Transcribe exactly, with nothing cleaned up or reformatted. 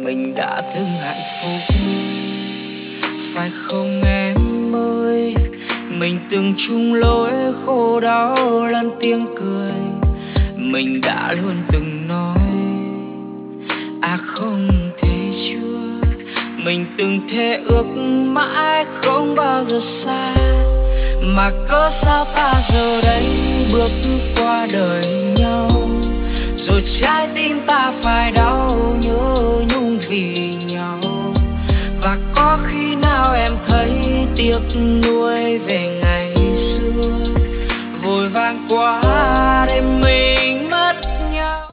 mình đã từng hạnh phúc, phải không em ơi? Mình từng chung lối khổ đau lẫn tiếng cười, mình đã luôn từng nói à không thể chưa. Mình từng thề ước mãi không bao giờ xa, mà cớ sao ta giờ đây bước qua đời nhau, rồi trái tim ta phải đau nhớ nhung vì nhau. Và có khi nào em thấy tiếc nuối về ngày